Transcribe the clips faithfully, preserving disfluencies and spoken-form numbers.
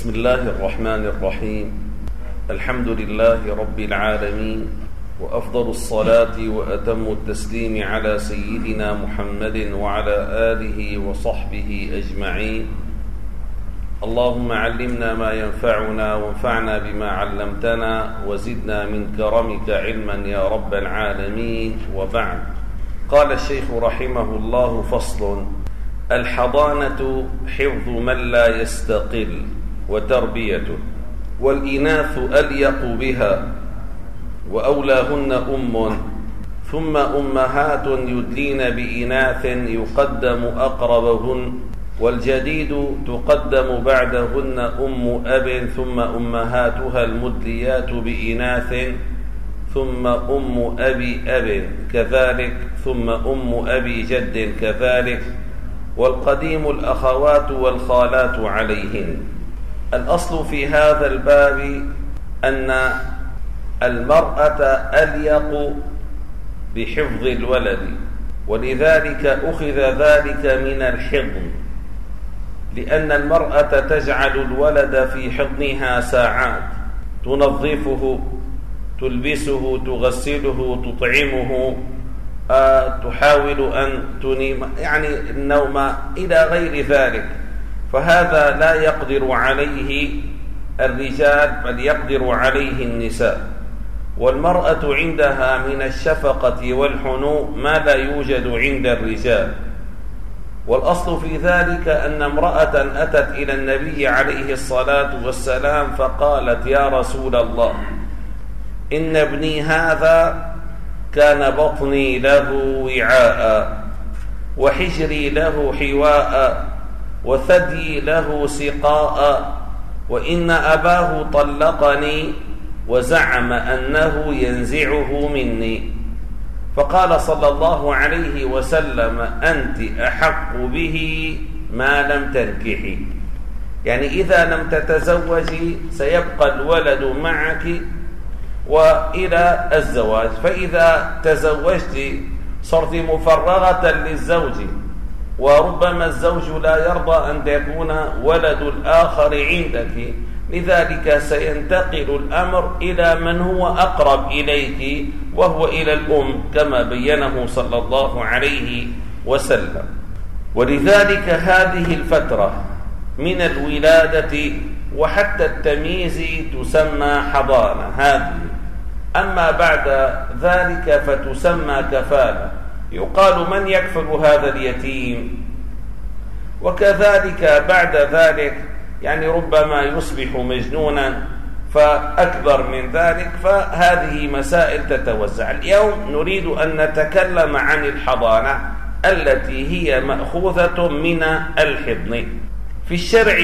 بسم الله الرحمن الرحيم. الحمد لله رب العالمين، وأفضل الصلاة وأتم التسليم على سيدنا محمد وعلى آله وصحبه أجمعين. اللهم علمنا ما ينفعنا وانفعنا بما علمتنا وزدنا من كرمك علما يا رب العالمين. وبعد، قال الشيخ رحمه الله: فصل: الحضانة حفظ من لا يستقل وتربيته، والإناث أليق بها وأولاهن أم، ثم أمهات يدلين بإناث يقدم أقربهن، والجديد تقدم بعدهن أم أب، ثم أمهاتها المدليات بإناث، ثم أم أبي أب كذلك، ثم أم أبي جد كذلك، والقديم الأخوات والخالات عليهن. الأصل في هذا الباب أن المرأة أليق بحفظ الولد، ولذلك أخذ ذلك من الحضن، لأن المرأة تجعل الولد في حضنها ساعات، تنظفه، تلبسه، تغسله، تطعمه، أه تحاول أن تنيم، يعني النوم إلى غير ذلك. فهذا لا يقدر عليه الرجال، بل يقدر عليه النساء. والمرأة عندها من الشفقة والحنو ما لا يوجد عند الرجال. والأصل في ذلك أن امرأة أتت إلى النبي عليه الصلاة والسلام فقالت: يا رسول الله، إن ابني هذا كان بطني له وعاء، وحجري له حواء، وثدي له سقاء، وإن أباه طلقني وزعم أنه ينزعه مني. فقال صلى الله عليه وسلم: أنت أحق به ما لم تنكحي، يعني إذا لم تتزوجي سيبقى الولد معك وإلى الزواج، فإذا تزوجت صرت مفرغة للزوج، وربما الزوج لا يرضى أن يكون ولد الآخر عندك، لذلك سينتقل الأمر إلى من هو أقرب إليك، وهو إلى الأم، كما بينه صلى الله عليه وسلم. ولذلك هذه الفترة من الولادة وحتى التمييز تسمى حضانة هذه. أما بعد ذلك فتسمى كفالة، يقال: من يكفل هذا اليتيم؟ وكذلك بعد ذلك يعني ربما يصبح مجنونا فأكبر من ذلك، فهذه مسائل تتوزع. اليوم نريد أن نتكلم عن الحضانة التي هي مأخوذة من الحضن. في الشرع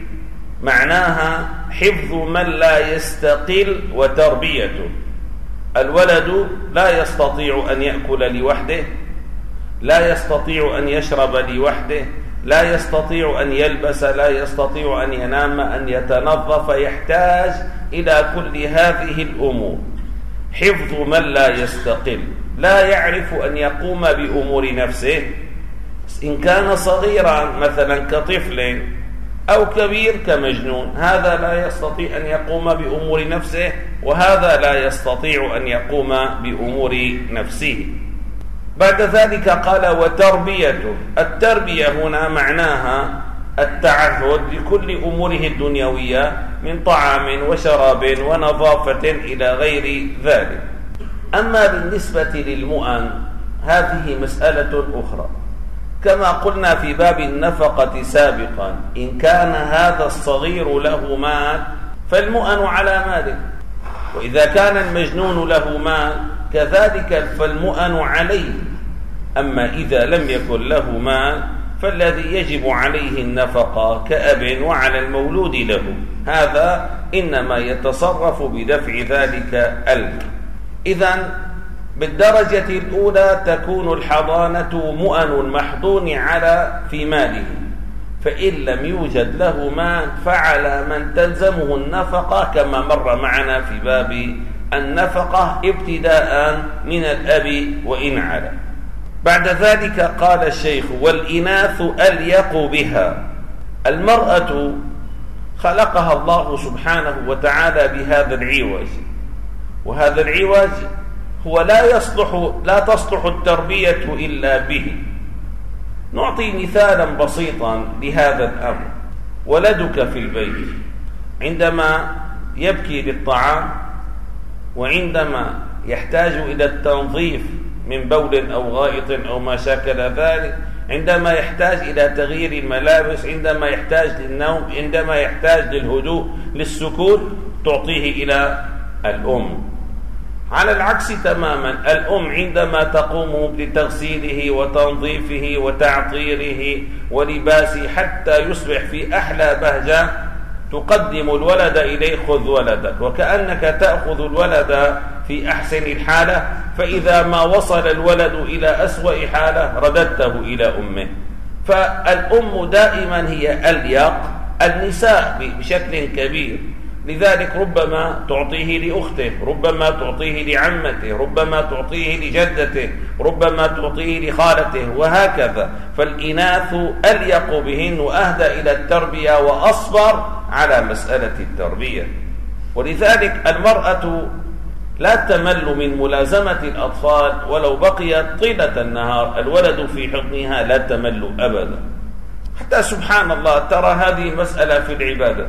معناها حفظ من لا يستقل وتربيته. الولد لا يستطيع أن يأكل لوحده، لا يستطيع أن يشرب لوحده، لا يستطيع أن يلبس، لا يستطيع أن ينام، أن يتنظف، يحتاج إلى كل هذه الأمور. حفظ من لا يستقل، لا يعرف أن يقوم بأمور نفسه، إن كان صغيرا مثلا كطفل أو كبير كمجنون، هذا لا يستطيع أن يقوم بأمور نفسه، وهذا لا يستطيع أن يقوم بأمور نفسه. بعد ذلك قال: وتربيته. التربية هنا معناها التعهد لكل أموره الدنيوية من طعام وشراب ونظافة إلى غير ذلك. أما بالنسبة للمؤن هذه مسألة أخرى، كما قلنا في باب النفقة سابقا: إن كان هذا الصغير له مال فالمؤن على ماله، وإذا كان المجنون له مال كذلك فالمؤن عليه. أما إذا لم يكن له مال فالذي يجب عليه النفقة كأب وعلى المولود له، هذا إنما يتصرف بدفع ذلك المال. إذن بالدرجة الأولى تكون الحضانة مؤن المحضون على في ماله، فإن لم يوجد له مال فعلى من تلزمه النفقة، كما مر معنا في باب النفقة ابتداء من الأب وإن علا. بعد ذلك قال الشيخ: والإناث أليق بها. المرأة خلقها الله سبحانه وتعالى بهذا العوج، وهذا العوج هو لا يصلح لا تصلح التربية إلا به. نعطي مثالا بسيطا لهذا الأمر. ولدك في البيت عندما يبكي للطعام، وعندما يحتاج إلى التنظيف من بول أو غائط أو ما شاكل ذلك، عندما يحتاج إلى تغيير الملابس، عندما يحتاج للنوم، عندما يحتاج للهدوء للسكون، تعطيه إلى الأم. على العكس تماما، الأم عندما تقوم بتغسيله وتنظيفه وتعطيره ولباسه حتى يصبح في أحلى بهجة، تقدم الولد إليه: خذ ولدك، وكأنك تأخذ الولد في أحسن الحالة، فإذا ما وصل الولد إلى أسوأ حالة رددته إلى أمه. فالأم دائما هي أليق النساء بشكل كبير، لذلك ربما تعطيه لأخته، ربما تعطيه لعمته، ربما تعطيه لجدته، ربما تعطيه لخالته، وهكذا. فالإناث أليق بهن وأهدى إلى التربية وأصبر على مسألة التربية. ولذلك المرأة لا تمل من ملازمة الأطفال ولو بقيت طيلة النهار، الولد في حضنها لا تمل أبدا. حتى سبحان الله ترى هذه المسألة في العبادة.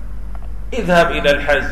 اذهب إلى الحج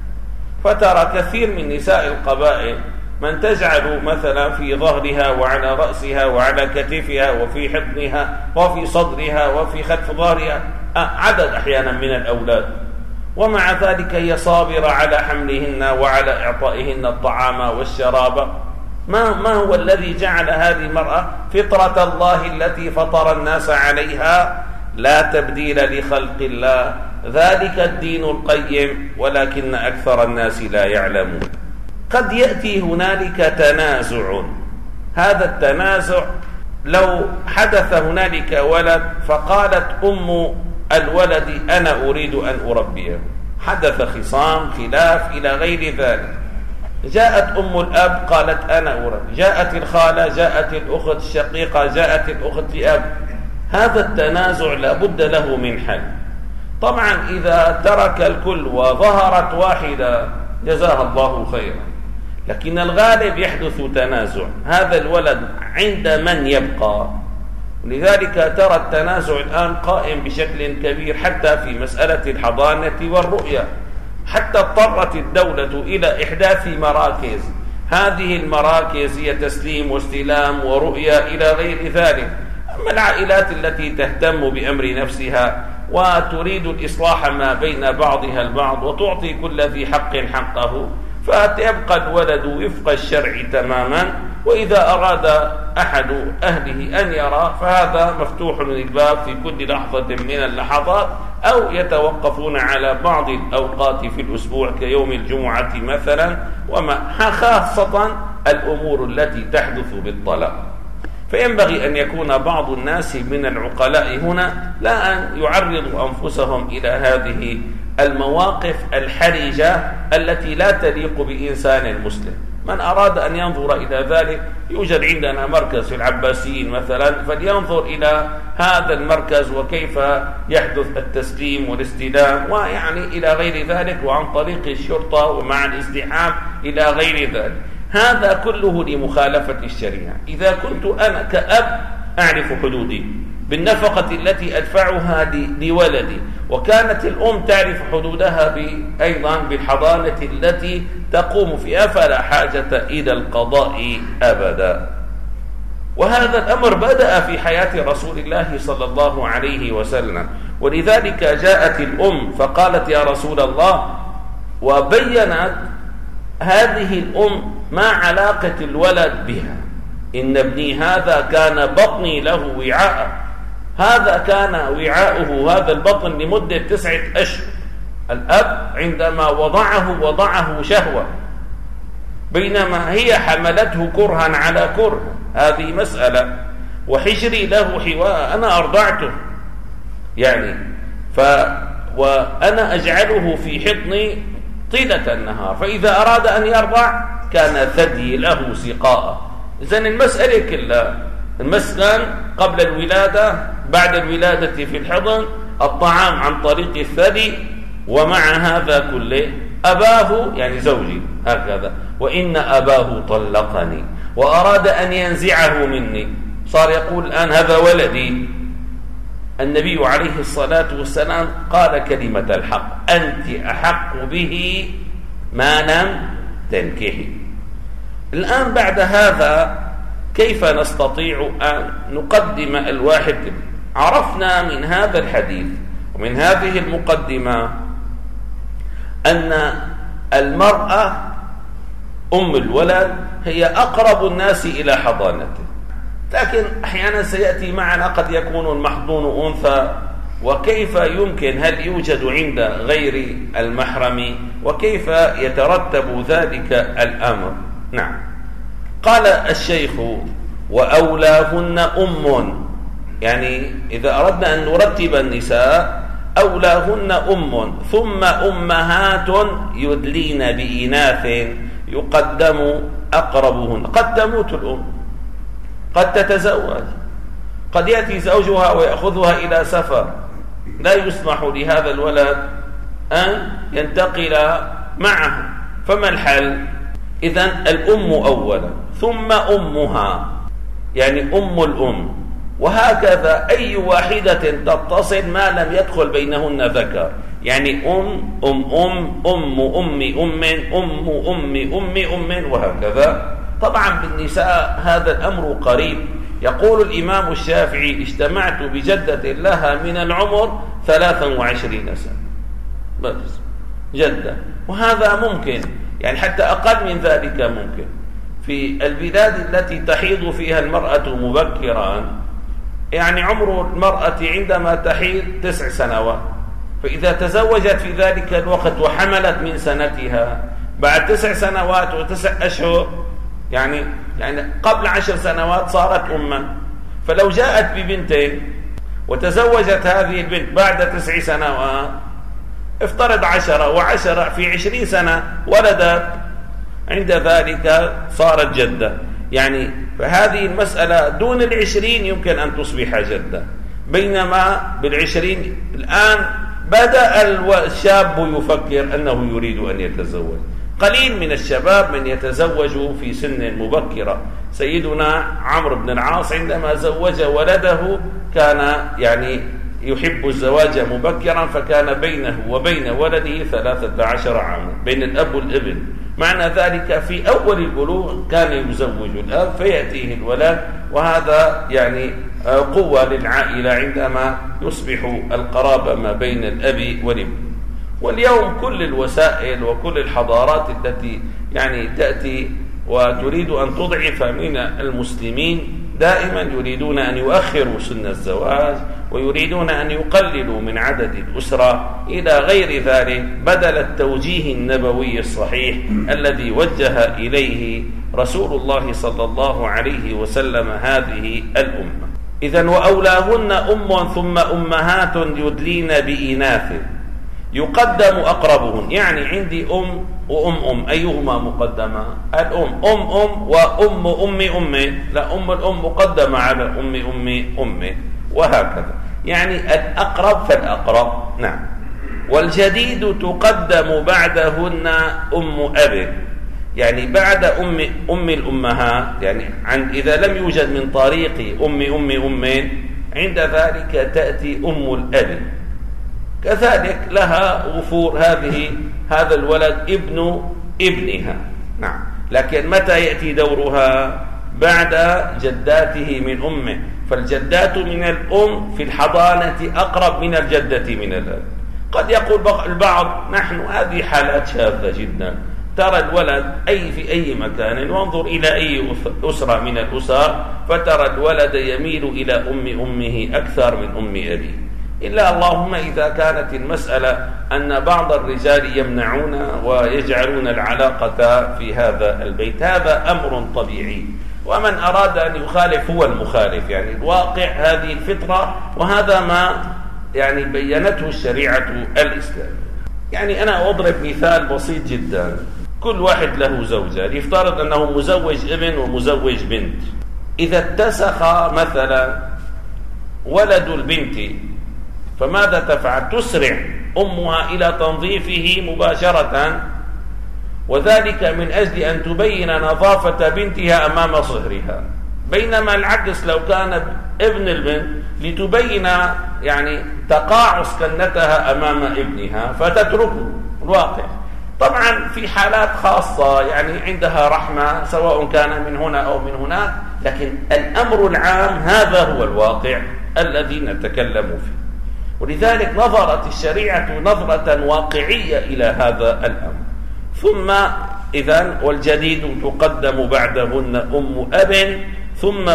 فترى كثير من نساء القبائل من تجعل مثلا في ظهرها وعلى رأسها وعلى كتفها وفي حضنها وفي صدرها وفي خلف ظهرها عدد أحيانا من الأولاد، ومع ذلك هي صابرة على حملهن وعلى إعطائهن الطعام والشراب. ما, ما هو الذي جعل هذه المرأة فطرة الله التي فطر الناس عليها؟ لا تبديل لخلق الله، ذلك الدين القيم، ولكن أكثر الناس لا يعلمون. قد يأتي هنالك تنازع، هذا التنازع لو حدث هنالك ولد فقالت أم الولد: أنا أريد أن أربيه، حدث خصام خلاف إلى غير ذلك، جاءت أم الأب قالت: أنا أربي، جاءت الخالة، جاءت الأخت الشقيقة، جاءت الأخت لأب، هذا التنازع لابد له من حل. طبعا إذا ترك الكل وظهرت واحدة جزاها الله خيرا، لكن الغالب يحدث تنازع. هذا الولد عند من يبقى؟ لذلك ترى التنازع الآن قائم بشكل كبير حتى في مسألة الحضانة والرؤية، حتى اضطرت الدولة إلى إحداث مراكز. هذه المراكز هي تسليم واستلام ورؤية إلى غير ذلك. أما العائلات التي تهتم بأمر نفسها وتريد الإصلاح ما بين بعضها البعض وتعطي كل ذي حق حقه، فيبقى الولد وفق الشرع تماما، وإذا أراد أحد أهله أن يرى فهذا مفتوح الباب في كل لحظة من اللحظات، أو يتوقفون على بعض الأوقات في الأسبوع كيوم الجمعة مثلا، وما خاصة الأمور التي تحدث بالطلاق. فينبغي أن يكون بعض الناس من العقلاء هنا لا أن يعرضوا أنفسهم إلى هذه المواقف الحرجة التي لا تليق بإنسان مسلم. من أراد أن ينظر إلى ذلك يوجد عندنا مركز في العباسيين مثلا، فلينظر إلى هذا المركز وكيف يحدث التسليم والاستلام ويعني إلى غير ذلك، وعن طريق الشرطة ومع الازدحام إلى غير ذلك. هذا كله لمخالفة الشريعة. إذا كنت أنا كأب أعرف حدودي بالنفقة التي أدفعها لولدي، وكانت الأم تعرف حدودها أيضا بالحضانة التي تقوم فيها، فلا حاجة إلى القضاء أبدا. وهذا الأمر بدأ في حياة رسول الله صلى الله عليه وسلم، ولذلك جاءت الأم فقالت: يا رسول الله، وبينت هذه الأم ما علاقة الولد بها. إن ابني هذا كان بطني له وعاء، هذا كان وعاؤه هذا البطن لمدة تسعة أشهر. الأب عندما وضعه وضعه شهوة، بينما هي حملته كرها على كره، هذه مسألة. وحجري له حواء، أنا أرضعته يعني، ف وأنا أجعله في حضني طيلة النهار، فإذا أراد أن يرضع كان ثدي له سقاء. إذن المسألة كلها، المسكن قبل الولادة، بعد الولادة في الحضن، الطعام عن طريق الثدي، ومع هذا كله أباه يعني زوجي هكذا، وإن أباه طلقني وأراد أن ينزعه مني، صار يقول الآن هذا ولدي. النبي عليه الصلاة والسلام قال كلمة الحق: أنت أحق به ما لم تنكحي. الآن بعد هذا كيف نستطيع أن نقدم الواحد؟ عرفنا من هذا الحديث ومن هذه المقدمة أن المرأة أم الولد هي أقرب الناس إلى حضانته، لكن أحيانا سيأتي معنا قد يكون المحضون أنثى، وكيف يمكن، هل يوجد عند غير المحرم، وكيف يترتب ذلك الأمر؟ نعم. قال الشيخ: وأولاهن أم، يعني إذا أردنا أن نرتب النساء أولاهن أم، ثم أمهات يدلين بإناث يقدم أقربهن. قد تموت الأم، قد تتزوج، قد يأتي زوجها ويأخذها إلى سفر، لا يسمح لهذا الولد أن ينتقل معه، فما الحل؟ إذن الأم أولا ثم أمها، يعني أم الأم، وهكذا أي واحدة تتصل ما لم يدخل بينهن ذكر، يعني أم أم أم أم أم أم أم أم أم أم وهكذا. طبعا بالنساء هذا الأمر قريب. يقول الإمام الشافعي: اجتمعت بجدة لها من العمر ثلاثا وعشرين سنة بس جدة، وهذا ممكن، يعني حتى أقل من ذلك ممكن. في البلاد التي تحيض فيها المرأة مبكرا، يعني عمر المرأة عندما تحيض تسع سنوات، فإذا تزوجت في ذلك الوقت وحملت من سنتها بعد تسع سنوات وتسع أشهر، يعني يعني قبل عشر سنوات صارت أما. فلو جاءت ببنتين وتزوجت هذه البنت بعد تسع سنوات، افترض عشرة وعشرة في عشرين سنة ولدت، عند ذلك صارت جدة. يعني فهذه المسألة دون العشرين يمكن أن تصبح جدة، بينما بالعشرين الآن بدأ الشاب يفكر أنه يريد أن يتزوج. قليل من الشباب من يتزوج في سن مبكرة. سيدنا عمرو بن العاص عندما زوج ولده كان يعني يحب الزواج مبكرا، فكان بينه وبين ولده ثلاثة عشر عاما، بين الأب والابن. معنى ذلك في أول البلوغ كان يزوج الأب فيأتيه الولد، وهذا يعني قوة للعائلة عندما يصبح القرابة ما بين الأب والابن. واليوم كل الوسائل وكل الحضارات التي يعني تأتي وتريد أن تضعف من المسلمين دائما يريدون أن يؤخروا سن الزواج، ويريدون أن يقللوا من عدد الأسرة إلى غير ذلك، بدل التوجيه النبوي الصحيح الذي وجه إليه رسول الله صلى الله عليه وسلم هذه الأمة. إذن وأولاهن أم ثم أمهات يدلين بإناث يقدم أقربهن، يعني عندي أم وأم أم، أيهما مقدمة؟ الأم. أم أم وأم أم أم، لا، أم الأم مقدمة على أم أم أم، وهكذا، يعني الأقرب فالأقرب. نعم. والجديد تقدم بعدهن أم أب، يعني بعد أم أم الأمهات، يعني عند إذا لم يوجد من طريق أم أم أم عند ذلك تأتي أم الأب، كذلك لها وفور هذه هذا الولد ابن ابنها. نعم. لكن متى يأتي دورها؟ بعد جداته من أمه، فالجدات من الأم في الحضانة أقرب من الجدة من الأب. قد يقول البعض: نحن هذه حالات شاذة جدا، ترى الولد أي في أي مكان، وانظر إلى أي أسرة من الأسر فترى الولد يميل إلى أم أمه أكثر من أم أبيه، إلا اللهم إذا كانت المسألة أن بعض الرجال يمنعون ويجعلون العلاقة في هذا البيت، هذا أمر طبيعي، ومن أراد أن يخالف هو المخالف، يعني الواقع هذه الفطرة، وهذا ما يعني بينته الشريعة الإسلامية. يعني أنا أضرب مثال بسيط جدا. كل واحد له زوجة، يفترض أنه مزوج ابن ومزوج بنت. إذا اتسخ مثلا ولد البنت فماذا تفعل؟ تسرع أمها إلى تنظيفه مباشرة، وذلك من أجل أن تبين نظافة بنتها أمام صهرها. بينما العكس لو كان ابن البنت لتبين يعني تقاعس كنتها أمام ابنها فتتركه الواقع. طبعا في حالات خاصة يعني عندها رحمة سواء كان من هنا أو من هناك، لكن الأمر العام هذا هو الواقع الذي نتكلم فيه. ولذلك نظرت الشريعة نظرة واقعية إلى هذا الأمر. ثم إذن والجديد تقدم بعدهن أم أب ثم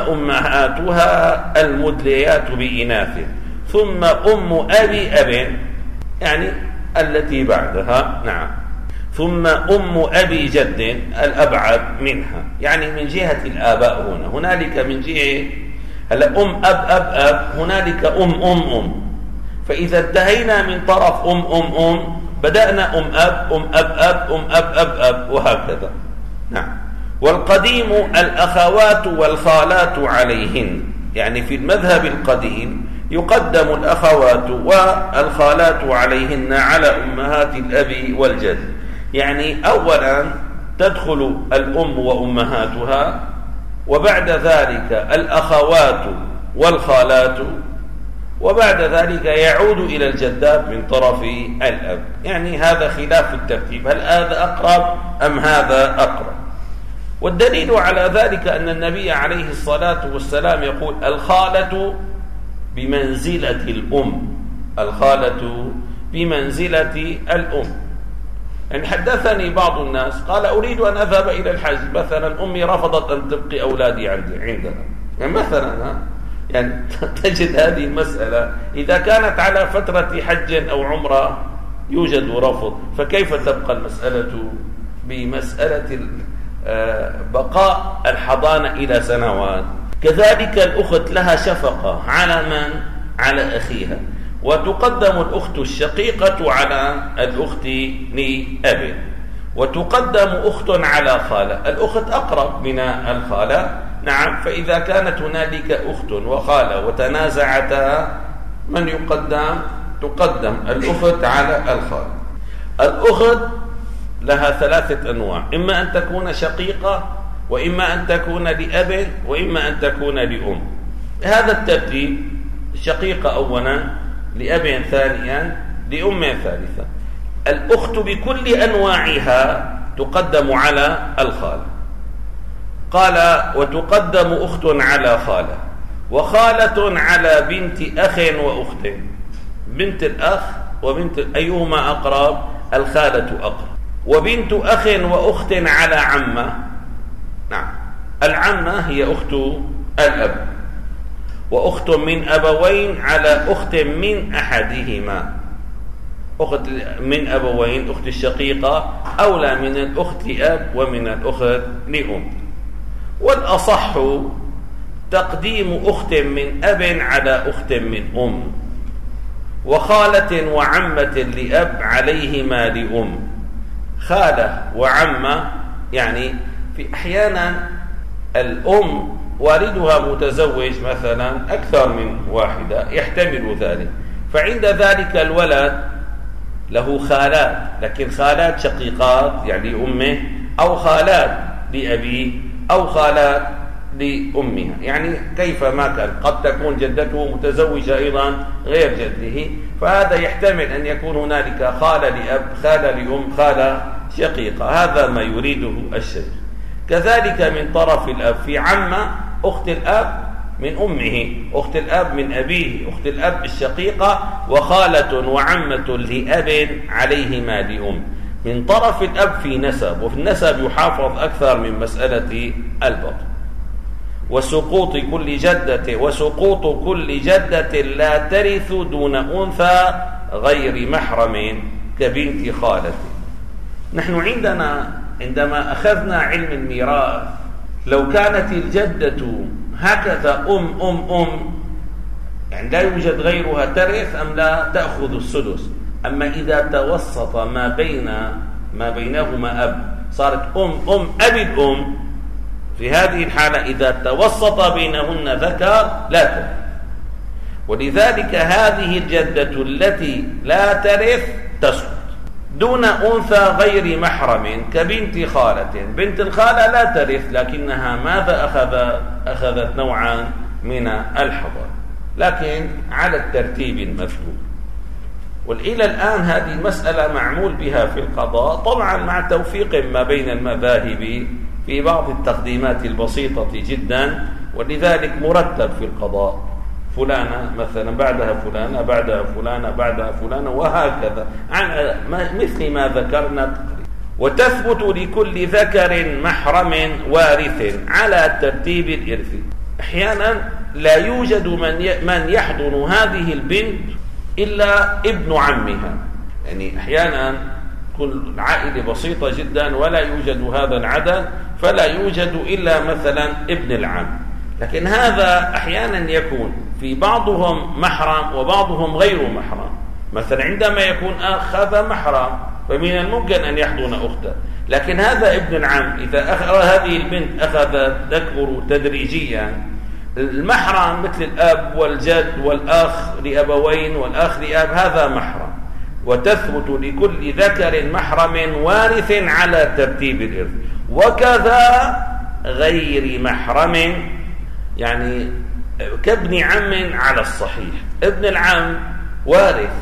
أمهاتها المدليات بإناث ثم أم أبي أب، يعني التي بعدها، نعم، ثم أم أبي جد الأبعد منها، يعني من جهة الآباء. هنا هنالك من جهة هلا أم أب أب أب، هنالك أم أم أم. فإذا انتهينا من طرف أم أم أم بدأنا أم أب أم أب أب أم أب أب أب وهكذا. نعم. والقديم الأخوات والخالات عليهن، يعني في المذهب القديم يقدم الأخوات والخالات عليهن على أمهات الأب والجد. يعني أولا تدخل الأم وأمهاتها، وبعد ذلك الأخوات والخالات، وبعد ذلك يعود إلى الجدات من طرف الأب. يعني هذا خلاف الترتيب، هل هذا أقرب أم هذا أقرب؟ والدليل على ذلك أن النبي عليه الصلاة والسلام يقول الخالة بمنزلة الأم، الخالة بمنزلة الأم. يعني حدثني بعض الناس قال أريد أن أذهب إلى الحج مثلا، أمي رفضت أن تبقي أولادي عندي عندها، يعني مثلا يعني تجد هذه المسألة إذا كانت على فترة حج أو عمرة يوجد رفض، فكيف تبقى المسألة بمسألة بقاء الحضانة إلى سنوات؟ كذلك الأخت لها شفقة على من؟ على أخيها، وتقدم الأخت الشقيقة على الأخت لأب، وتقدم أخت على خالة. الأخت أقرب من الخالة، نعم. فإذا كانت هنالك أخت وخالة وتنازعتا من يقدم؟ تقدم الأخت على الخالة. الأخت لها ثلاثة أنواع، إما أن تكون شقيقة، وإما أن تكون لأب، وإما أن تكون لأم. هذا الترتيب: الشقيقة أولا، لأب ثانيا، لأم ثالثا. الأخت بكل أنواعها تقدم على الخالة. قال: وتقدم أخت على خالة، وخالة على بنت أخ وأخت. بنت الأخ وبنت أيهما أقرب؟ الخالة أقرب. وبنت أخ وأخت على عمة، نعم، العمة هي أخت الأب. وأخت من أبوين على أخت من أحدهما. أخت من أبوين، أخت الشقيقة أولى من الأخت لأب ومن الأخت لأم. والأصح تقديم أخت من أب على أخت من أم، وخالة وعمة لأب عليهما لأم. خالة وعمة يعني في أحيانا الأم والدها متزوج مثلا أكثر من واحدة، يحتمل ذلك، فعند ذلك الولد له خالات، لكن خالات شقيقات يعني لأمه، أو خالات لأبيه، أو خالات لأمها، يعني كيف ما كان. قد تكون جدته متزوجة أيضا غير جده، فهذا يحتمل أن يكون هنالك خالة لأب، خالة لأم، خالة شقيقة. هذا ما يريده الشيخ. كذلك من طرف الأب في عمة أخت الأب من أمه، أخت الأب من أبيه، أخت الأب الشقيقة، وخالة وعمة لأب عليهما لأم. من طرف الأب في نسب، وفي النسب يحافظ أكثر من مسألة البطن. وسقوط كل جدة وسقوط كل جدة لا ترث دون أنثى غير محرم كبنت خالة. نحن عندنا عندما أخذنا علم الميراث لو كانت الجدة هكذا أم أم أم يعني لا يوجد غيرها ترث أم لا تأخذ السدس. أما إذا توسط ما بين ما بينهما أب صارت أم أم أبي الأم، في هذه الحالة إذا توسط بينهن ذكر لا ترث. ولذلك هذه الجدة التي لا ترث تسقط دون أنثى غير محرم كبنت خالة. بنت الخالة لا ترث، لكنها ماذا أخذ أخذت نوعا من الحظر، لكن على الترتيب المذكور. وإلى الآن هذه المسألة معمول بها في القضاء، طبعا مع توفيق ما بين المذاهب في بعض التقديمات البسيطة جدا، ولذلك مرتب في القضاء فلانة مثلا بعدها فلانة بعدها فلانة بعدها فلانة وهكذا عن مثل ما ذكرنا تقريبا. وتثبت لكل ذكر محرم وارث على الترتيب الإرثي. أحيانا لا يوجد من من يحضن هذه البنت إلا ابن عمها، يعني أحيانا كل عائلة بسيطة جدا ولا يوجد هذا العدد، فلا يوجد إلا مثلا ابن العم. لكن هذا أحيانا يكون في بعضهم محرم وبعضهم غير محرم. مثلا عندما يكون أخ هذا محرم فمن الممكن أن يحضن أخته، لكن هذا ابن العم إذا أخذ هذه البنت أخذت تكبر تدريجيا. المحرم مثل الأب والجد والأخ لأبوين والأخ لأب هذا محرم. وتثبت لكل ذكر محرم وارث على ترتيب الإرث، وكذا غير محرم، يعني كابن عم على الصحيح. ابن العم وارث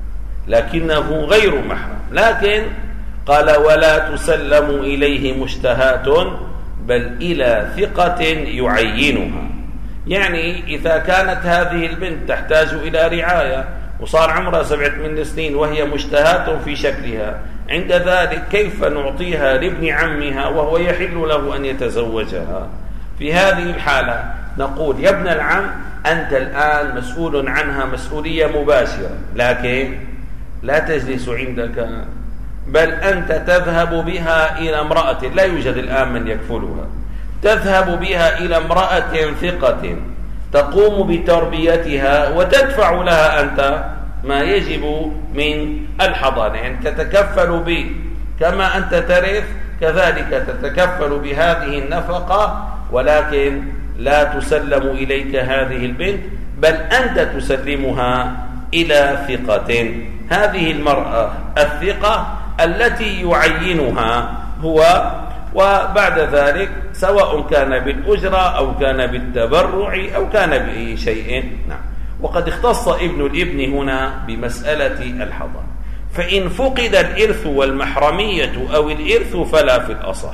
لكنه غير محرم، لكن قال ولا تسلم إليه مشتهات بل إلى ثقة يعينها. يعني إذا كانت هذه البنت تحتاج إلى رعاية وصار عمرها سبعة من سنين وهي مشتهاة في شكلها، عند ذلك كيف نعطيها لابن عمها وهو يحل له أن يتزوجها؟ في هذه الحالة نقول يا ابن العم أنت الآن مسؤول عنها مسؤولية مباشرة، لكن لا تجلس عندك، بل أنت تذهب بها إلى امرأة لا يوجد الآن من يكفلها، تذهب بها إلى امرأة ثقة تقوم بتربيتها وتدفع لها أنت ما يجب من الحضانة، يعني تتكفل به كما أنت ترث كذلك تتكفل بهذه النفقة، ولكن لا تسلم إليك هذه البنت بل أنت تسلمها إلى ثقة. هذه المرأة الثقة التي يعينها هو، وبعد ذلك سواء كان بالأجرة أو كان بالتبرع أو كان بأي شيء. نعم. وقد اختص ابن الابن هنا بمسألة الحضانة. فإن فقد الإرث والمحرمية أو الإرث فلا في الأصح،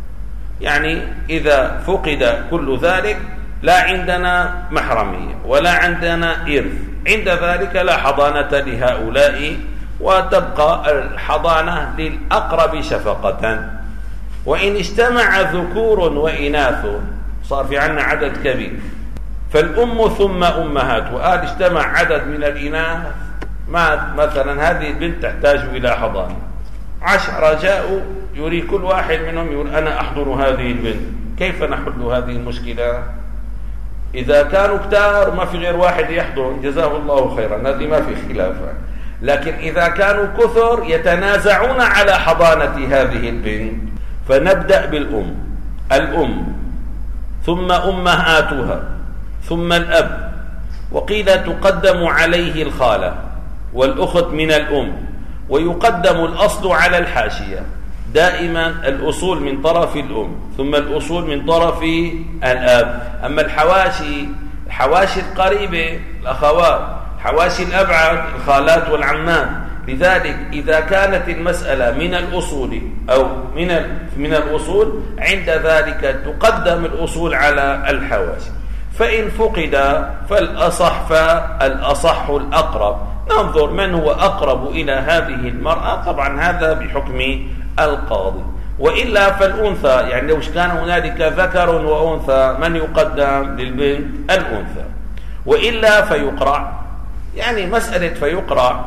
يعني إذا فقد كل ذلك لا عندنا محرمية ولا عندنا إرث، عند ذلك لا حضانة لهؤلاء، وتبقى الحضانة للأقرب شفقة. وإن اجتمع ذكور وإناث صار في عنا عدد كبير، فالأم ثم أمهات، وقال اجتمع عدد من الإناث، ما مثلا هذه البنت تحتاج إلى حضانة، عشرة جاءوا يريد كل واحد منهم يقول أنا أحضن هذه البنت، كيف نحل هذه المشكلة؟ إذا كانوا كتار ما في غير واحد يحضن جزاه الله خيرا، هذه ما في خلاف. لكن إذا كانوا كثر يتنازعون على حضانة هذه البنت، فنبدأ بالأم الأم ثم أمهاتها ثم الأب، وقيل تقدم عليه الخالة والأخت من الأم، ويقدم الأصل على الحاشية، دائما الأصول من طرف الأم ثم الأصول من طرف الأب. أما الحواشي الحواشي القريبة الأخوات، حواشي الأبعد الخالات والعمات. لذلك إذا كانت المسألة من الأصول أو من من الأصول عند ذلك تقدم الأصول على الحواشي. فإن فقد فالأصح فالأصح الأقرب، ننظر من هو أقرب إلى هذه المرأة، طبعا هذا بحكم القاضي. وإلا فالأنثى، يعني لو كان هنالك ذكر وأنثى من يقدم للبنت الأنثى، وإلا فيقرع. يعني مسألة فيقرع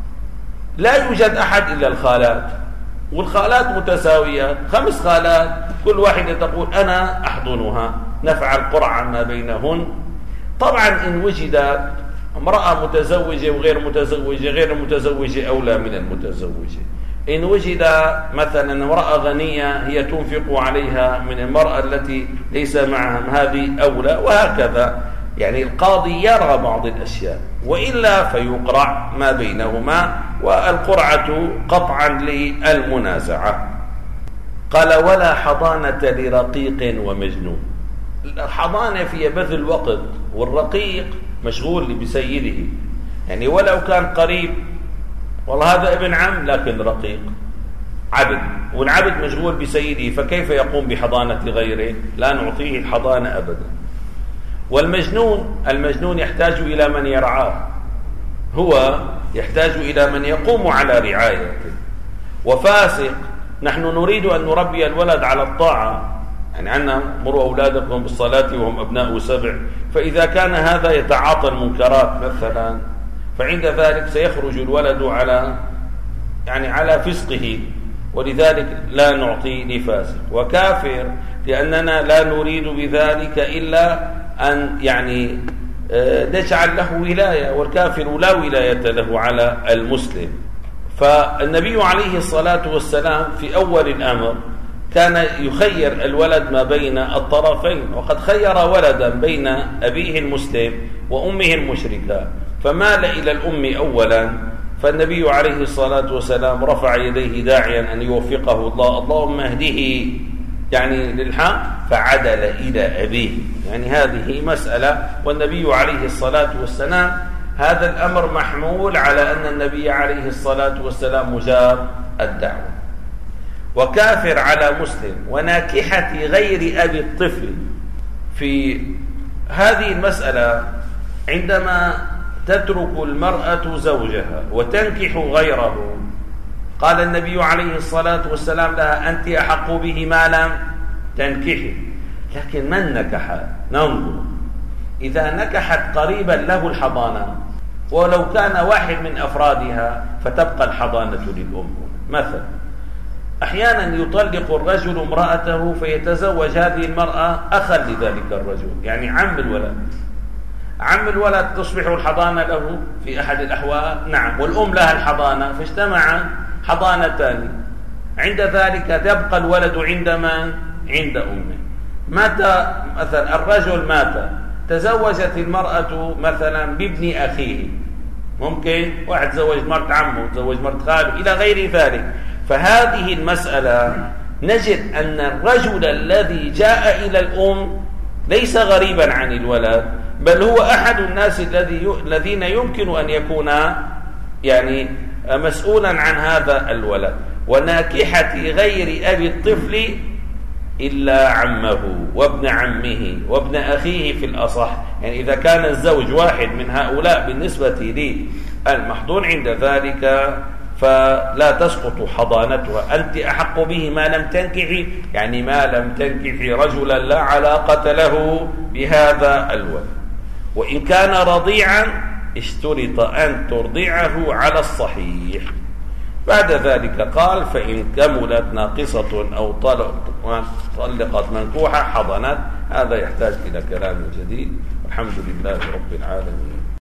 لا يوجد أحد إلا الخالات، والخالات متساويات، خمس خالات كل واحدة تقول أنا أحضنها، نفعل قرعا ما بينهن. طبعا إن وجدت امرأة متزوجة وغير متزوجة، غير المتزوجة أولى من المتزوجة. إن وجد مثلا امرأة غنية هي تنفق عليها من المرأة التي ليس معها، هذه أولى، وهكذا. يعني القاضي يرى بعض الأشياء، وإلا فيقرع ما بينهما، والقرعة قطعا للمنازعة. قال: ولا حضانة لرقيق ومجنون. الحضانة فيها بذل وقت، والرقيق مشغول بسيده، يعني ولو كان قريب، والله هذا ابن عم لكن رقيق عبد، والعبد مشغول بسيده، فكيف يقوم بحضانة غيره؟ لا نعطيه الحضانة أبدا. والمجنون، المجنون يحتاج إلى من يرعاه، هو يحتاج إلى من يقوم على رعايته. وفاسق، نحن نريد أن نربي الولد على الطاعة، يعني عنا مروا أولادكم بالصلاة وهم أبناء سبع، فإذا كان هذا يتعاطى المنكرات مثلا، فعند ذلك سيخرج الولد على يعني على فسقه، ولذلك لا نعطي لفاسق. وكافر، لأننا لا نريد بذلك إلا أن يعني نجعل له ولاية، والكافر لا ولاية له على المسلم. فالنبي عليه الصلاة والسلام في أول الأمر كان يخير الولد ما بين الطرفين، وقد خير ولدا بين أبيه المسلم وأمه المشركة، فمال إلى الأم أولا، فالنبي عليه الصلاة والسلام رفع يديه داعيا أن يوفقه الله، اللهم اهده يعني للحق، فعدل إلى أبيه. يعني هذه مسألة، والنبي عليه الصلاة والسلام هذا الأمر محمول على أن النبي عليه الصلاة والسلام مجاب الدعوة. وكافر على مسلم، وناكحة غير أبي الطفل. في هذه المسألة عندما تترك المرأة زوجها وتنكح غيره، قال النبي عليه الصلاة والسلام لها: أنت أحق به ما لم تنكحي. لكن من نكح؟ ننظر، إذا نكحت قريبا له الحضانة، ولو كان واحد من أفرادها، فتبقى الحضانة للأم. مثلا أحيانا يطلق الرجل امرأته فيتزوج هذه المرأة أخا لذلك الرجل، يعني عم الولد. عم الولد تصبح الحضانة له في أحد الأحوال، نعم، والأم لها الحضانة، فاجتمع حضانتان. عند ذلك تبقى الولد عند من؟ عند أمه. مات مثلا الرجل، مات، تزوجت المرأة مثلا بابن أخيه، ممكن واحد تزوج مرت عمه، تزوج مرت خاله، إلى غير ذلك. فهذه المسألة نجد أن الرجل الذي جاء إلى الأم ليس غريبا عن الولد، بل هو أحد الناس الذين يمكن أن يكون يعني مسؤولا عن هذا الولد. وناكحة غير أبي الطفل إلا عمه وابن عمه وابن أخيه في الأصح، يعني إذا كان الزوج واحد من هؤلاء بالنسبة للمحضون، عند ذلك فلا تسقط حضانتها. أنت أحق به ما لم تنكحي، يعني ما لم تنكحي رجلا لا علاقة له بهذا الولد. وإن كان رضيعا اشترط أن ترضعه على الصحيح. بعد ذلك قال: فإن كملت ناقصة أو طلقت منكوحة حضنت. هذا يحتاج إلى كلام جديد. الحمد لله رب العالمين.